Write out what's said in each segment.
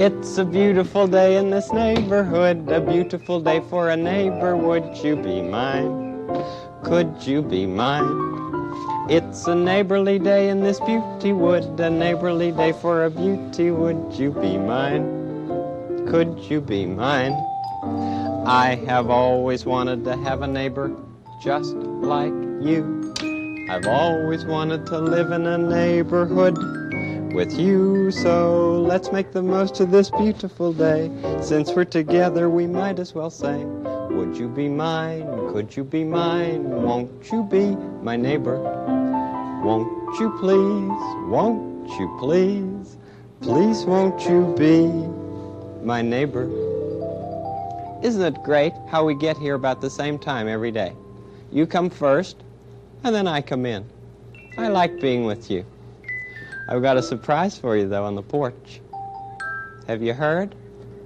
It's a beautiful day in this neighborhood, a beautiful day for a neighbor. Would you be mine? Could you be mine? It's a neighborly day in this beauty wood, a neighborly day for a beauty. Would you be mine? Could you be mine? I have always wanted to have a neighbor just like you. I've always wanted to live in a neighborhood with you. So let's make the most of this beautiful day. Since we're together, we might as well say, would you be mine? Could you be mine? Won't you be my neighbor? Won't you please? Won't you please? Please won't you be my neighbor? Isn't it great how we get here about the same time every day? You come first, and then I come in. I like being with you. I've got a surprise for you, though, on the porch. Have you heard?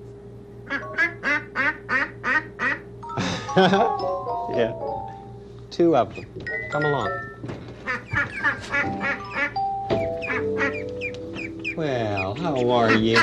Yeah. 2 of them. Come along. Well, how are you?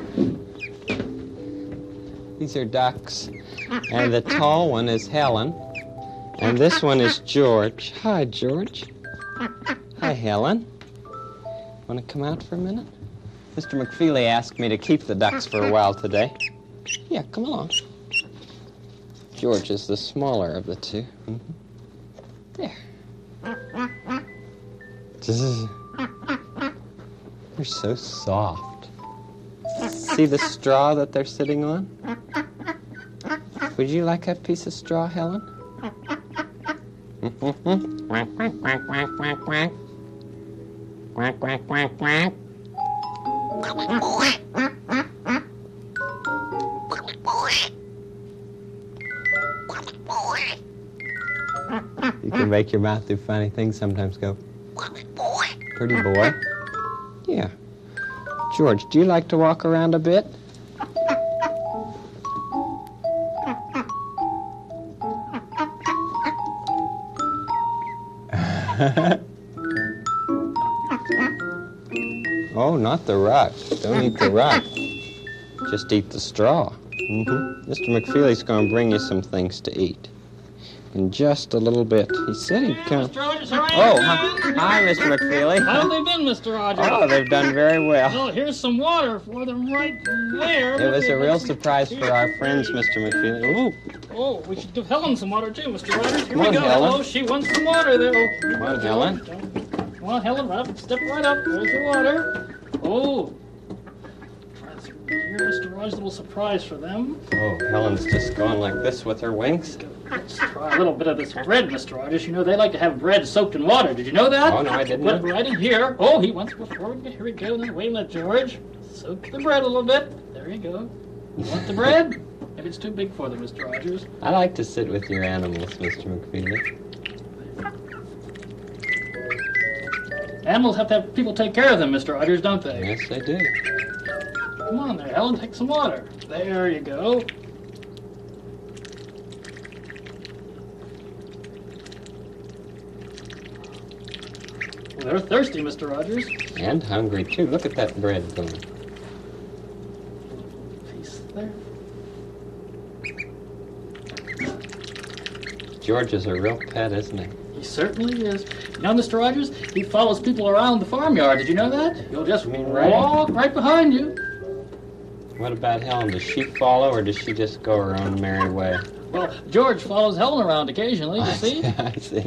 These are ducks. And the tall one is Helen. And this one is George. Hi, George. Hi, Helen. Want to come out for a minute? Mr. McFeely asked me to keep the ducks for a while today. Yeah, come along. George is the smaller of the two. Mm-hmm. There. They're so soft. See the straw that they're sitting on? Would you like a piece of straw, Helen? Quack, quack, quack, quack, quack, quack. Quack, quack, quack, quack. You can make your mouth do funny things sometimes. Go, pretty boy. Yeah. George, do you like to walk around a bit? Oh, not the rock. Don't eat the rock. Just eat the straw. Mm-hmm. Mr. McFeely's going to bring you some things to eat in just a little bit. He said he'd come. Mr. Rogers, how are you? Hi, Mr. McFeely. How have they been, Mr. Rogers? Oh, they've done very well. Well, here's some water for them right there. It was a real surprise for our friends, Mr. McFeely. Ooh. Oh, we should give Helen some water, too, Mr. Rogers. Here Come we on, go. Helen. Oh, she wants some water there. Oh, Come on, Helen. Come on, Helen, right up. Step right up. There's your water. Oh. Here's Mr. Rogers' little surprise for them. Oh, Helen's just going like this with her wings. Let's try a little bit of this bread, Mr. Rogers. You know, they like to have bread soaked in water. Did you know that? Oh, no, I didn't. Put it right in here. Oh, he wants before. Here we go. Now, wait a minute, George. Soak the bread a little bit. There you go. You want the bread? Maybe it's too big for them, Mr. Rogers. I like to sit with your animals, Mr. McFeely. Animals have to have people take care of them, Mr. Rogers, don't they? Yes, they do. Come on there, Helen. Take some water. There you go. Well, they're thirsty, Mr. Rogers. And hungry, too. Look at that bread going. Piece there. George is a real pet, isn't he? He certainly is. You know, Mr. Rogers, he follows people around the farmyard. Did you know that? He'll just walk right behind you. What about Helen? Does she follow, or does she just go her own merry way? Well, George follows Helen around occasionally, you see? I see.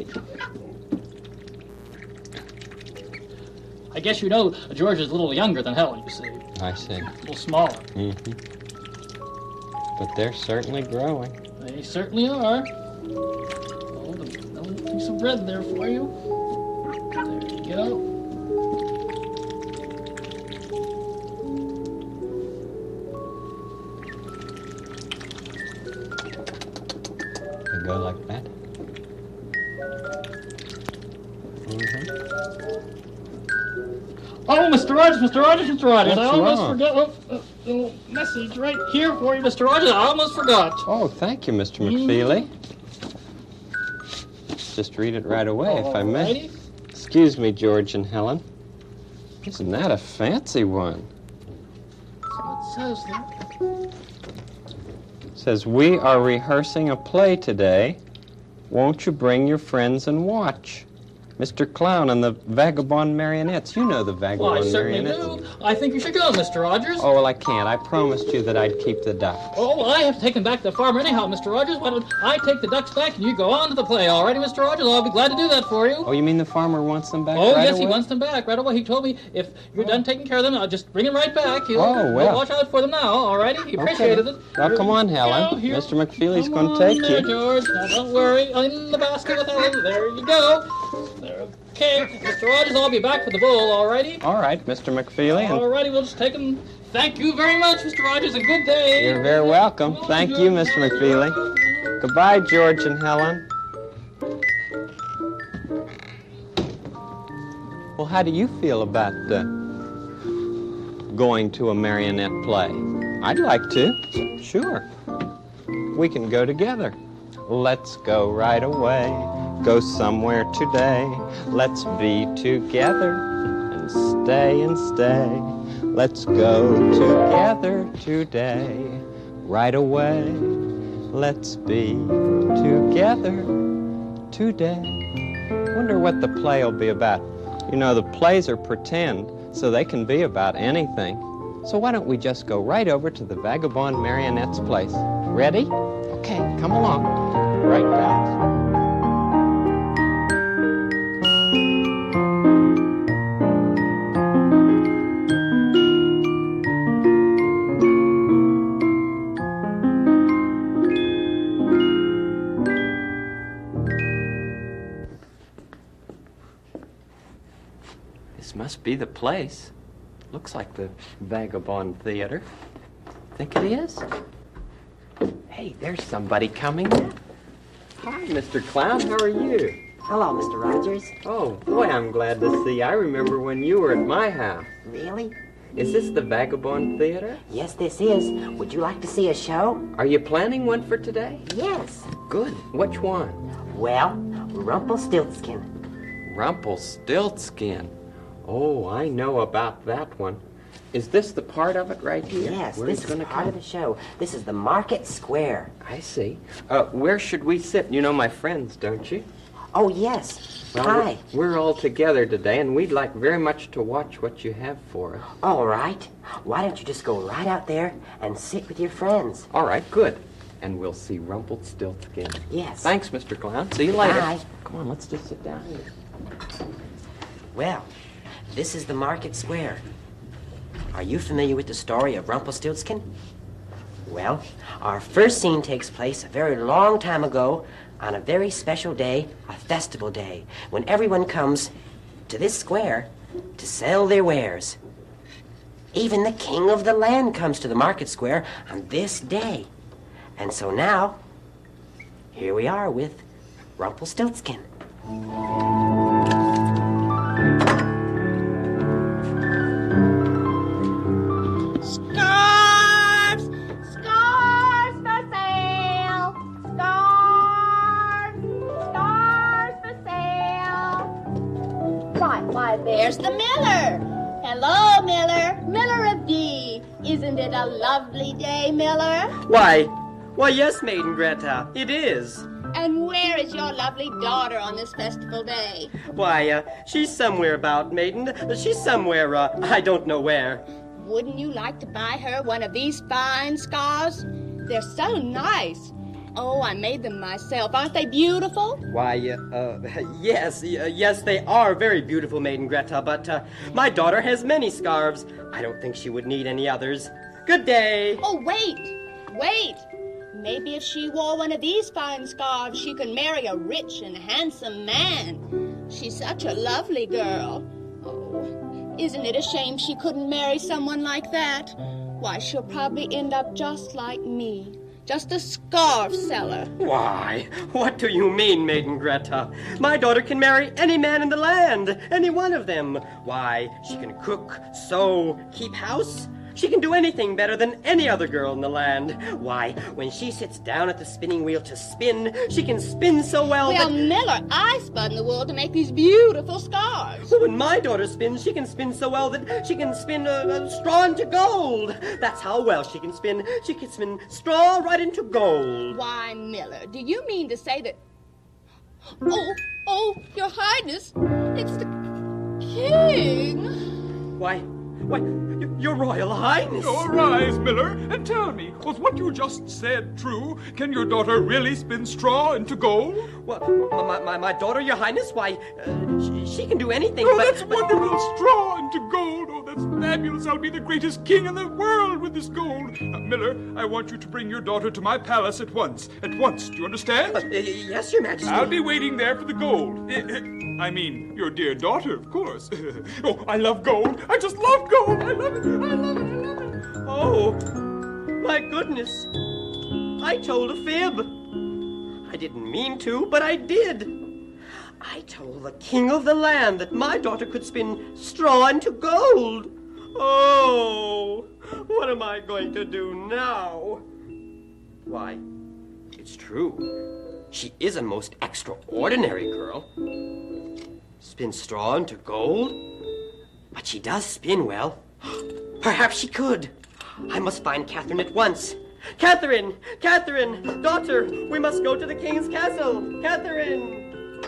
I guess you know George is a little younger than Helen, you see. I see. A little smaller. Mm-hmm. But they're certainly growing. They certainly are. Oh, a little piece of bread there for you. There you go. They go like that. Mm-hmm. Oh, Mr. Rogers, Mr. Rogers, Mr. Rogers. What's I almost wrong? forgot. A little message right here for you, Mr. Rogers. I almost forgot. Oh, thank you, Mr. McFeely. Just read it right away, if I may. Alrighty. Excuse me, George and Helen. Isn't that a fancy one? So let's says there? Says, we are rehearsing a play today. Won't you bring your friends and watch? Mr. Clown and the Vagabond Marionettes. You know the Well, I Vagabond certainly Marionettes. do. I think you should go, Mr. Rogers. Oh, well, I can't. I promised you that I'd keep the ducks. Oh, well, I have to take them back to the farm anyhow, Mr. Rogers. Why don't I take the ducks back and you go on to the play? All righty, Mr. Rogers? I'll be glad to do that for you. Oh, you mean the farmer wants them back Oh, right yes, away? he wants them back right away. He told me if you're done taking care of them, I'll just bring them right back. He'll watch out for them now, all righty? He appreciated it. Well, come on, Helen. Here. Mr. McFeely's Come going to take on there, you. George. Now, don't worry. In the basket with Helen. There you go. There. Okay, Mr. Rogers, I'll be back for the bull, all righty? All right, Mr. McFeely. And All righty, we'll just take him. Thank you very much, Mr. Rogers, and good day. you're very welcome. Thank you, Mr. McFeely. Goodbye, George and Helen. Well, how do you feel about going to a marionette play? I'd like to. Sure. We can go together. Let's go right away. Go somewhere today. Let's be together and stay and stay. Let's go together today. Right away. Let's be together today. Wonder what the play will be about. You know, the plays are pretend, so they can be about anything. So why don't we just go right over to the Vagabond Marionette's place? Ready? Okay, come along. Right, pals. This must be the place. Looks like the Vagabond Theater. Think it is? Hey, there's somebody coming in. Hi, Mr. Clown. How are you? Hello, Mr. Rogers. Oh, boy, I'm glad to see you. I remember when you were at my house. Really? Is this the Vagabond Theater? Yes, this is. Would you like to see a show? Are you planning one for today? Yes. Good. Which one? Well, Rumpelstiltskin. Rumpelstiltskin. Oh, I know about that one. Is this the part of it right here? Yes, Where this he's is gonna part come? of the show. This is the Market Square. I see. Where should we sit? You know my friends, don't you? Oh, yes. Well, Hi. We're all together today, and we'd like very much to watch what you have for us. All right. Why don't you just go right out there and sit with your friends? All right, good. And we'll see Rumpelstiltskin. Yes. Thanks, Mr. Clown. See you later. Bye. Come on, let's just sit down here. Well, this is the Market Square. Are you familiar with the story of Rumpelstiltskin? Well, our first scene takes place a very long time ago on a very special day, a festival day, when everyone comes to this square to sell their wares. Even the king of the land comes to the market square on this day. And so now, here we are with Rumpelstiltskin. Scarves! Scarves for sale! Scarves! Scarves for sale! Why, there's the miller! Hello, Miller! Miller of D! Isn't it a lovely day, Miller? Why, yes, Maiden Greta, it is. And where is your lovely daughter on this festival day? Why, she's somewhere about, Maiden. She's somewhere, I don't know where. Wouldn't you like to buy her one of these fine scarves? They're so nice. Oh, I made them myself. Aren't they beautiful? Why, yes, they are very beautiful, Maiden Greta, but my daughter has many scarves. I don't think she would need any others. Good day. Oh, wait. Maybe if she wore one of these fine scarves, she could marry a rich and handsome man. She's such a lovely girl. Oh, isn't it a shame she couldn't marry someone like that? Why, she'll probably end up just like me. Just a scarf seller. Why, what do you mean, Maiden Greta? My daughter can marry any man in the land, any one of them. Why, she can cook, sew, keep house. She can do anything better than any other girl in the land. Why, when she sits down at the spinning wheel to spin, she can spin so well Well, that... Miller, I spun the wool to make these beautiful scarves. When my daughter spins, she can spin so well that she can spin straw into gold. That's how well she can spin. She can spin straw right into gold. Why, Miller, do you mean to say that... Oh, Your Highness, it's the king. Why, Your Royal Highness. Arise, Miller, and tell me, was what you just said true? Can your daughter really spin straw into gold? Well, my daughter, Your Highness, why, she can do anything, Oh, but... that's wonderful! Straw into gold! Oh, that's fabulous! I'll be the greatest king in the world with this gold! Now, Miller, I want you to bring your daughter to my palace at once. At once, do you understand? Yes, Your Majesty. I'll be waiting there for the gold. I mean, your dear daughter, of course. Oh, I love gold! I just love gold! I love it! I love it! I love it! Oh, my goodness. I told a fib. I didn't mean to, but I did. I told the king of the land that my daughter could spin straw into gold. Oh, what am I going to do now? Why, it's true. She is a most extraordinary girl. Spin straw into gold? But she does spin well. Perhaps she could. I must find Catherine at once. Catherine! Catherine! Daughter, we must go to the king's castle. Catherine!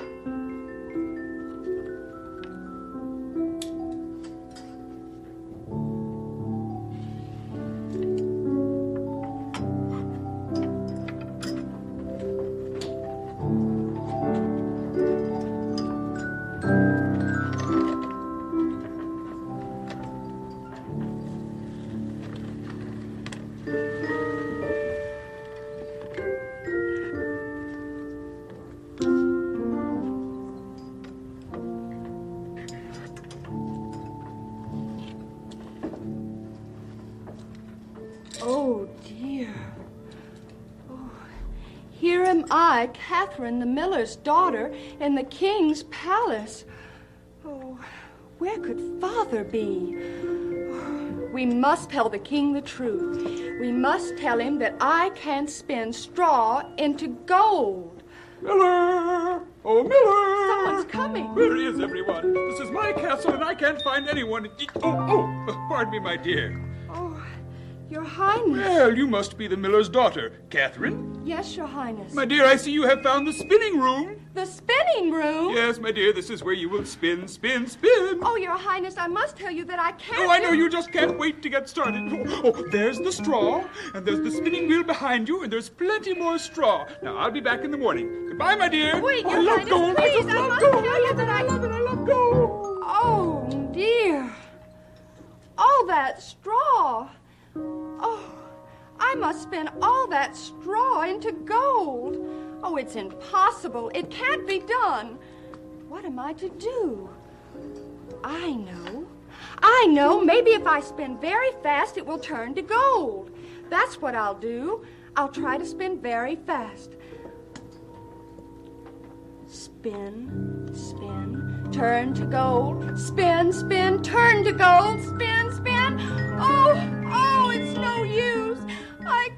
Oh, dear. Oh, here am I, Catherine, the miller's daughter, in the king's palace. Oh, where could Father be? Oh, we must tell the king the truth. We must tell him that I can't spin straw into gold. Miller! Oh, Miller! Someone's coming. Where is everyone? This is my castle, and I can't find anyone. Pardon me, my dear. Oh, Your Highness. Well, you must be the miller's daughter, Catherine. Yes, Your Highness. My dear, I see you have found the spinning room. The spinning room? Yes, my dear, this is where you will spin, spin, spin. Oh, Your Highness, I must tell you that I can't... Oh, I know, you just can't wait to get started. Oh, there's the straw, and there's the spinning wheel behind you, and there's plenty more straw. Now, I'll be back in the morning. Goodbye, my dear. Wait, I Your love Highness, gold. please, I just I love must gold. tell you that I love it. I love gold. Oh, dear. All that straw. Oh, I must spin all that straw into gold. Oh, it's impossible. It can't be done. What am I to do? I know. Maybe if I spin very fast, it will turn to gold. That's what I'll do. I'll try to spin very fast. Spin, spin, turn to gold. Spin, spin, turn to gold. Spin, spin. Oh, it's no use. I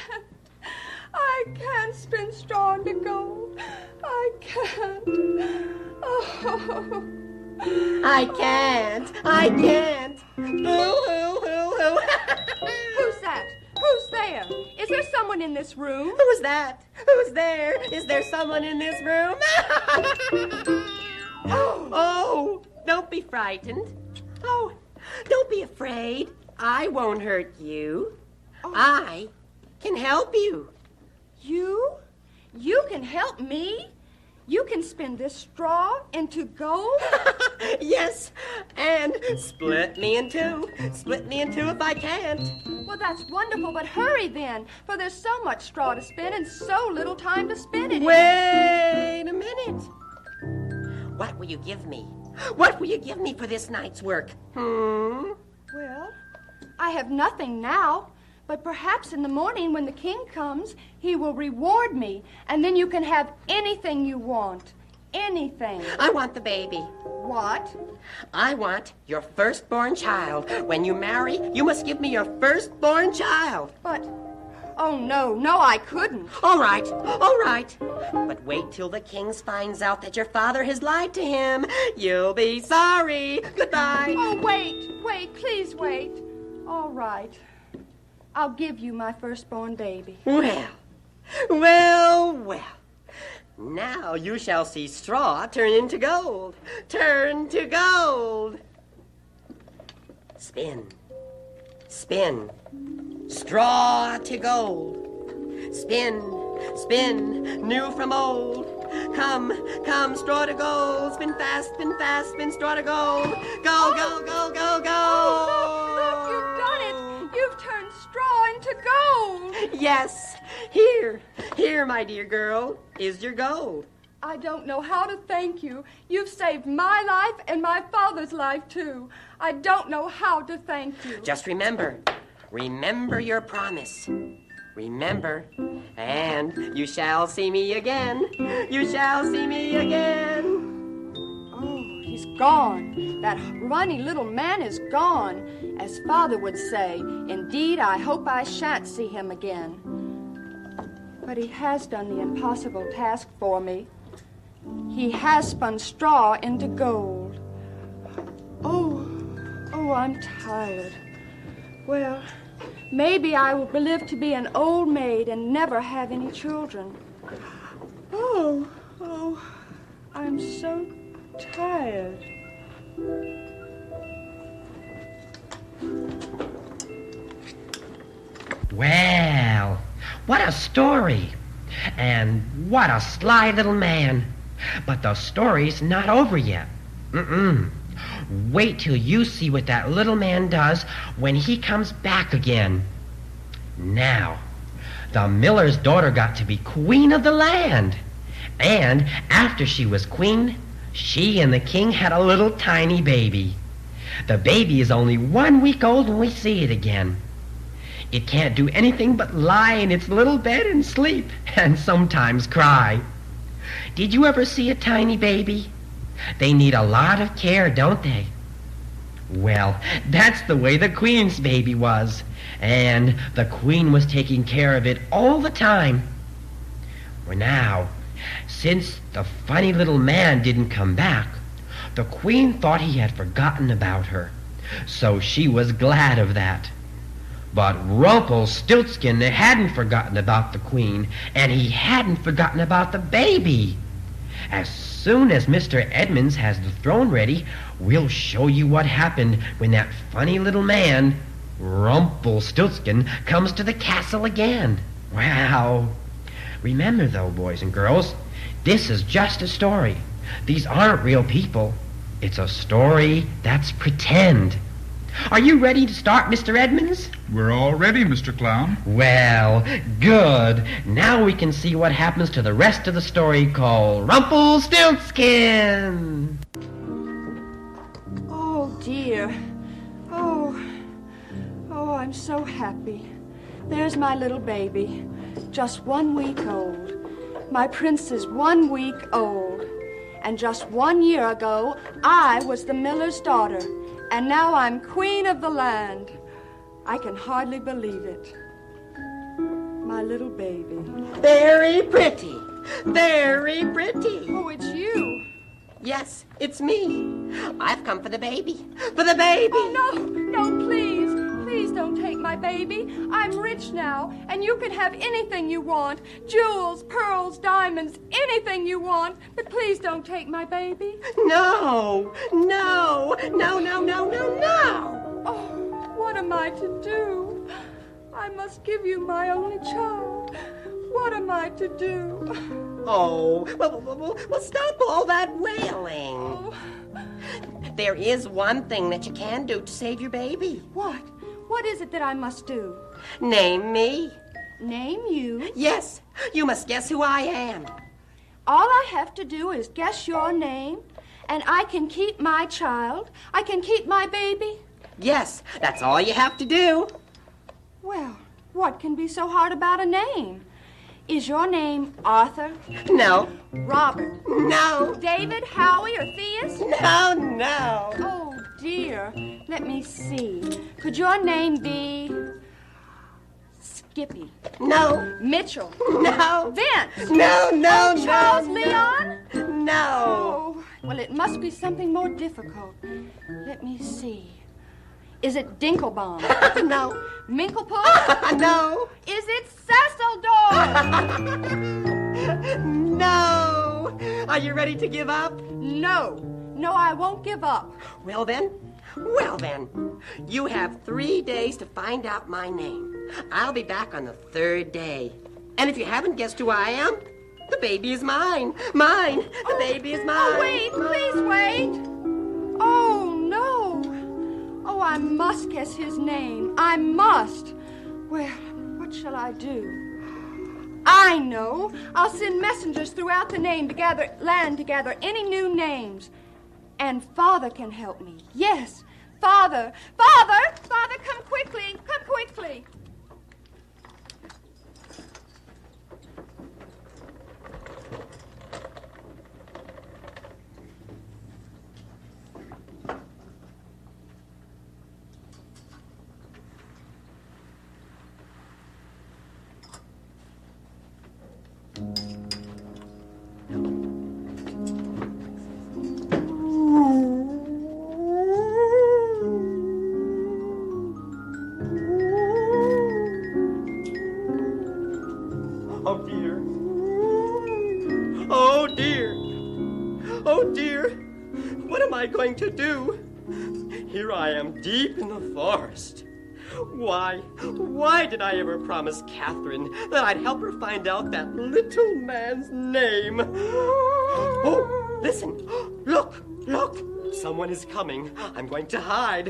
can't spin straw into gold. I can't. Oh. I can't. Boo-hoo. Who's that? Who's there? Is there someone in this room? Who's that? Who's there? Is there someone in this room? Oh, don't be frightened. Oh, don't be afraid. I won't hurt you. I can help you. You? You can help me? You can spin this straw into gold? Yes, and split me in two. Split me in two if I can't. Well, that's wonderful, but hurry then, for there's so much straw to spin and so little time to spin it in. Wait a minute. What will you give me? What will you give me for this night's work? Well, I have nothing now, but perhaps in the morning when the king comes, he will reward me, and then you can have anything you want. anything. I want the baby. What? I want your firstborn child. When you marry, you must give me your firstborn child. But, oh, no, I couldn't. All right. But wait till the king finds out that your father has lied to him. You'll be sorry. Goodbye. Oh, wait, please wait. All right. I'll give you my firstborn baby. Well. Now you shall see straw turn into gold. Turn to gold. Spin. Straw to gold. Spin, new from old. Come, straw to gold. Spin fast, spin straw to gold. Go. Oh, look, you've done it. You've turned straw into gold. Yes, here, my dear girl, is your gold. I don't know how to thank you. You've saved my life and my father's life, too. I don't know how to thank you. Just remember your promise. Remember, and you shall see me again. You shall see me again. Oh, he's gone. That runny little man is gone. As Father would say, indeed, I hope I shan't see him again. But he has done the impossible task for me. He has spun straw into gold. Oh, I'm tired. Well, maybe I will live to be an old maid and never have any children. Oh, I'm so tired. Well, what a story. And what a sly little man. But the story's not over yet. Wait till you see what that little man does when he comes back again. Now, the miller's daughter got to be queen of the land. And after she was queen, she and the king had a little tiny baby. The baby is only 1 week old when we see it again. It can't do anything but lie in its little bed and sleep, and sometimes cry. Did you ever see a tiny baby? They need a lot of care, don't they? Well, that's the way the queen's baby was, and the queen was taking care of it all the time. Well, now, since the funny little man didn't come back, the queen thought he had forgotten about her, so she was glad of that. But Rumpelstiltskin hadn't forgotten about the queen, and he hadn't forgotten about the baby. As soon as Mr. Edmunds has the throne ready, we'll show you what happened when that funny little man, Rumpelstiltskin, comes to the castle again. Well, remember though, boys and girls, this is just a story. These aren't real people. It's a story that's pretend. Are you ready to start, Mr. Edmunds? We're all ready, Mr. Clown. Well, good. Now we can see what happens to the rest of the story called Rumpelstiltskin. Oh, dear. Oh, I'm so happy. There's my little baby, just 1 week old. My prince is 1 week old. And just 1 year ago, I was the miller's daughter. And now I'm queen of the land. I can hardly believe it. My little baby. Very pretty. Very pretty. Oh, it's you. Yes, it's me. I've come for the baby. For the baby. Oh, no, please. Please don't take my baby. I'm rich now, and you can have anything you want. Jewels, pearls, diamonds, anything you want. But please don't take my baby. No. Oh, what am I to do? I must give you my only child. What am I to do? Oh, well, stop all that wailing. Oh. There is one thing that you can do to save your baby. What? What is it that I must do? Name me. Name you? Yes, you must guess who I am. All I have to do is guess your name, and I can keep my child. I can keep my baby. Yes, that's all you have to do. Well, what can be so hard about a name? Is your name Arthur? No. Robert? No. David, Howie, or Theus? No. Oh, dear. Let me see. Could your name be Skippy? No. Mitchell? No. Vince? No. Charles Leon? No. Oh, well, it must be something more difficult. Let me see. Is it Dinkelbaum? No. Minklepuss? No. Is it Cecildor? No. Are you ready to give up? No, I won't give up. Well then, you have 3 days to find out my name. I'll be back on the 3rd day. And if you haven't guessed who I am, the baby is mine. Mine. The baby is mine. Oh, wait, please wait. Oh, no. Oh, I must guess his name. I must. Well, what shall I do? I know. I'll send messengers throughout the land to gather any new names. And Father can help me. Yes, Father, come quickly. Oh dear, what am I going to do? Here I am deep in the forest. Why did I ever promise Catherine that I'd help her find out that little man's name? Oh, listen, look, someone is coming. I'm going to hide.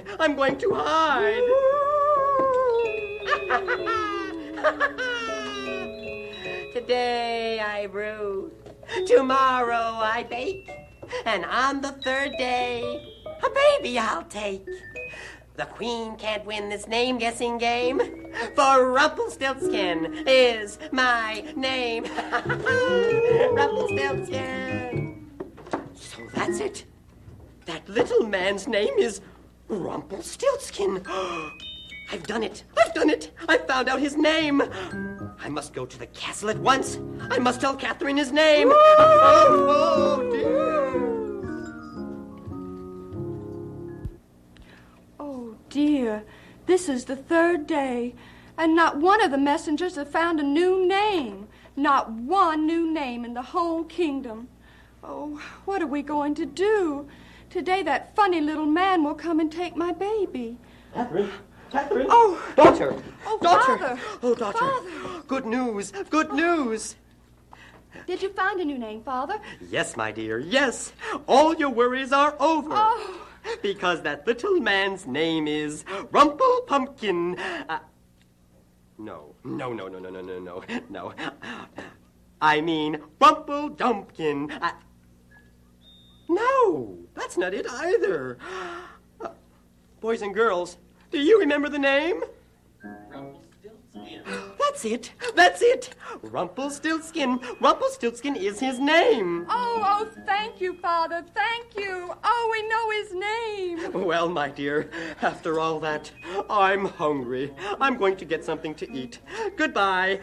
Today I brew, tomorrow I bake, and on the 3rd day, a baby I'll take. The queen can't win this name-guessing game, for Rumpelstiltskin is my name. Rumpelstiltskin. So that's it. That little man's name is Rumpelstiltskin. I've done it. I found out his name. I must go to the castle at once. I must tell Catherine his name. Oh, dear. Oh, dear. This is the 3rd day, and not one of the messengers have found a new name. Not one new name in the whole kingdom. Oh, what are we going to do? Today that funny little man will come and take my baby. Catherine. Oh. Daughter. Oh, Daughter. Father. Oh, daughter. Father. Good news. Did you find a new name, Father? Yes, my dear, yes. All your worries are over. Oh. Because that little man's name is Rumpelpumpkin. No. I mean Rumpldumpkin. No, that's not it either. Boys and girls, do you remember the name? That's it. Rumpelstiltskin. Rumpelstiltskin is his name. Oh, thank you, Father. Thank you. Oh, we know his name. Well, my dear, after all that, I'm hungry. I'm going to get something to eat. Goodbye.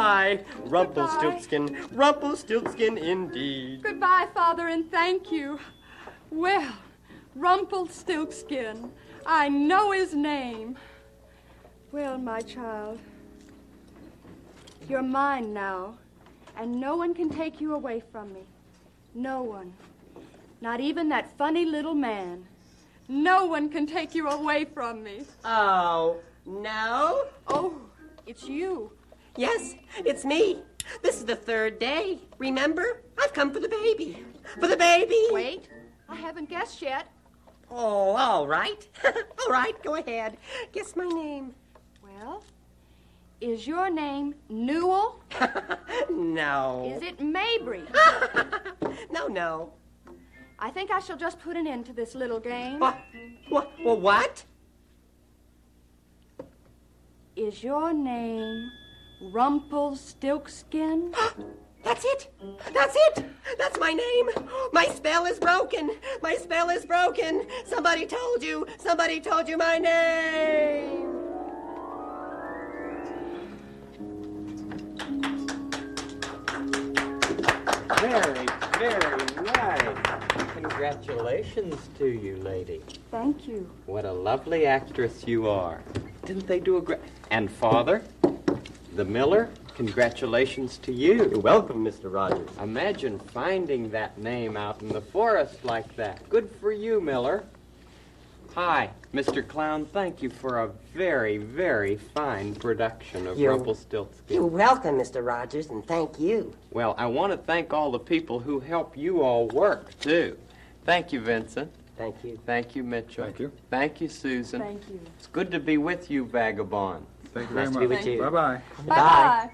Rumpelstiltskin indeed. Goodbye, Father, and thank you. Well, Rumpelstiltskin, I know his name. Well, my child, you're mine now, and no one can take you away from me. No one. Not even that funny little man. No one can take you away from me. Oh, no? Oh, it's you. Yes, it's me. This is the 3rd day. Remember? I've come for the baby. Wait, I haven't guessed yet. Oh, all right. All right, go ahead. Guess my name. Well, is your name Newell? No. Is it Mabry? No. I think I shall just put an end to this little game. What? Is your name Rumpelstiltskin? That's it! That's it! That's my name! My spell is broken! My spell is broken! Somebody told you! Somebody told you my name! Very, very nice. Congratulations to you, lady. Thank you. What a lovely actress you are. Didn't they do a great... And father, the miller, congratulations to you. You're welcome, Mr. Rogers. Imagine finding that name out in the forest like that. Good for you, Miller. Hi, Mr. Clown. Thank you for a very, very fine production of Rumpelstiltskin. You're welcome, Mr. Rogers, and thank you. Well, I want to thank all the people who help you all work, too. Thank you, Vincent. Thank you. Thank you, Mitchell. Thank you. Thank you, Susan. Thank you. It's good to be with you, Vagabond. Thank you Nice very to be much. with you. Bye-bye. Bye-bye.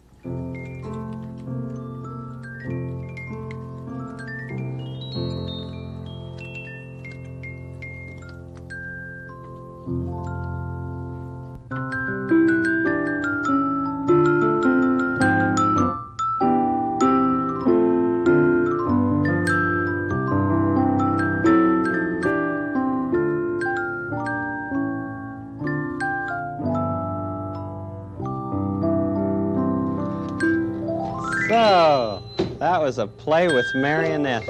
So, that was a play with marionettes.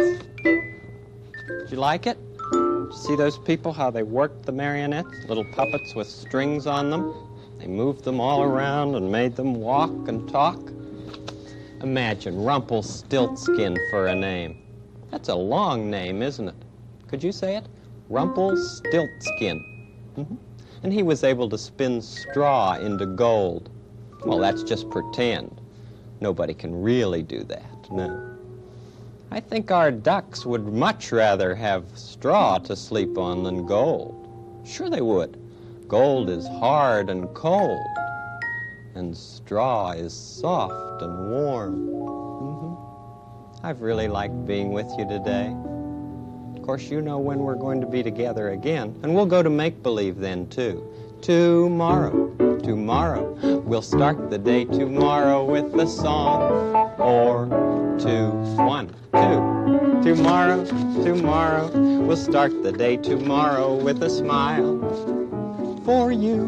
Did you like it? Did you see those people, how they worked the marionettes? Little puppets with strings on them. They moved them all around and made them walk and talk. Imagine Rumpelstiltskin for a name. That's a long name, isn't it? Could you say it? Rumpelstiltskin. And he was able to spin straw into gold. Well, that's just pretend. Nobody can really do that, no. I think our ducks would much rather have straw to sleep on than gold. Sure they would. Gold is hard and cold, and straw is soft and warm. I've really liked being with you today. Of course, you know when we're going to be together again, and we'll go to make-believe then, too. Tomorrow, we'll start the day tomorrow with a song. Or two, 1, 2. Tomorrow, we'll start the day tomorrow with a smile for you.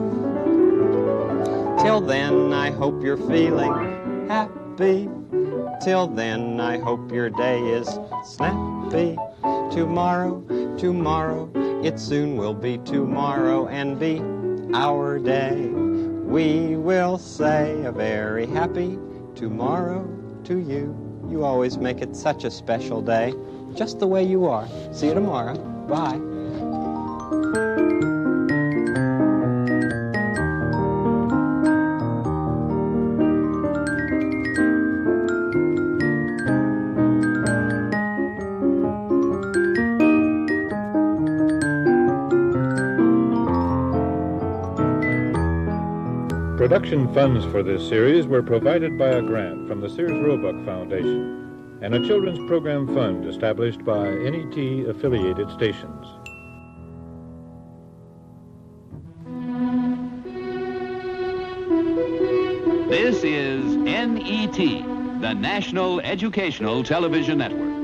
Till then, I hope you're feeling happy. Till then, I hope your day is snappy. Tomorrow, it soon will be tomorrow and be our day. We will say a very happy tomorrow to you. You always make it such a special day, just the way you are. See you tomorrow. Bye. Production funds for this series were provided by a grant from the Sears Roebuck Foundation and a children's program fund established by NET-affiliated stations. This is NET, the National Educational Television Network.